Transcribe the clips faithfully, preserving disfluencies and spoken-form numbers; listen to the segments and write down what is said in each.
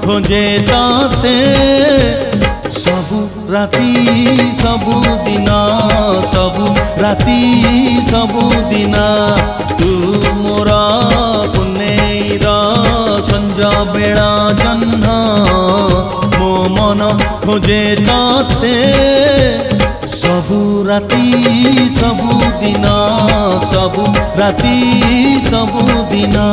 खोजे ताते सबु राती सबु दिना सबु राती सबु दिना तू मोरा पुनेरा संजा बेड़ा जन्ना मो मन खोजे ताते सबु राती सबु दिना सबु राती सबु दिना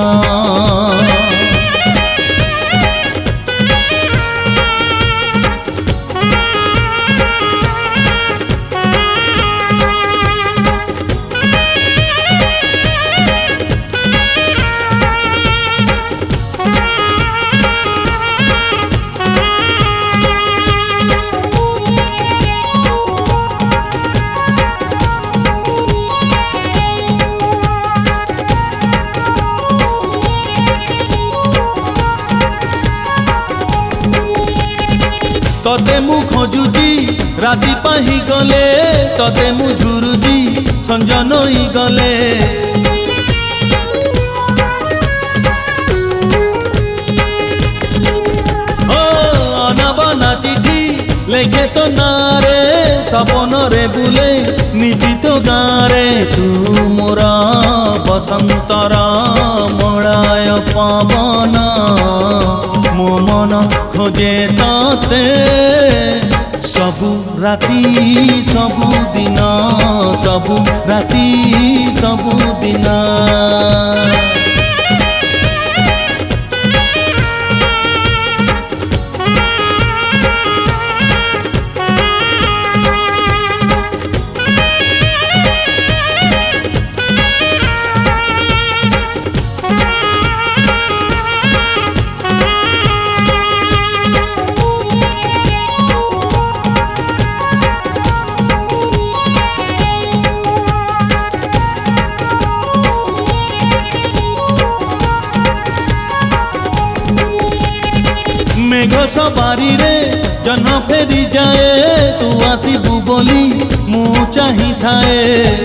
तते मु खोजुची राती पाही गले तते मु झुरुची संजा नई गले ओ अनाबना चिठी लेखे तो नारे सपन रे बुले निजी तो गारे तू मोरा बसंतरा मड़ाय पवन मो मन खोजे ताते सबु राती सबु दिना सबु राती सबु दिना मेघ सवारी रे जन्म फेरी जाए तू आसीबू बोली मु चाही थाए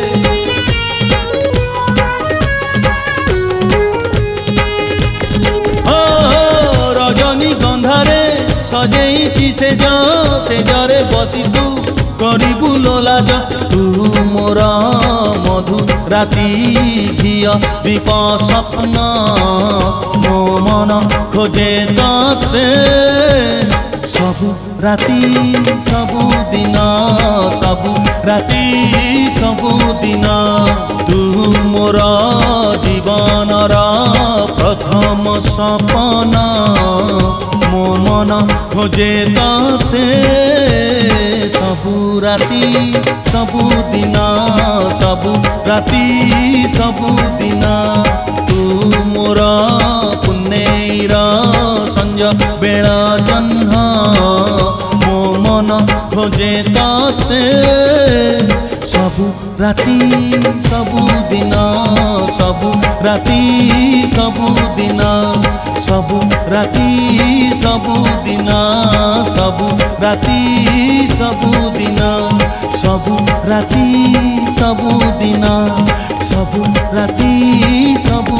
ओ रजनी गंधारे सजेईची से जा से जरे बसी तू करिबू लोलाज तू मोरा मधु राती घिया दीप सपन मो मन खोजे ताते सबु राती सबु दिना सबु राती सबु दिना तू मोरा जीवनरा प्रथम सपना मो मन खोजे ताते सबु राती सबु दिना सबु राती सबु दिना तू मोरा पुनेरा संजा बेड़ा जन्ना मो मन खोजे ताते सबु राती सबु दिना सबु राती सबु दिना सबु राती सबु दिना सबु राती सबु दिना सबु राती सबु दिना सबु राती सबु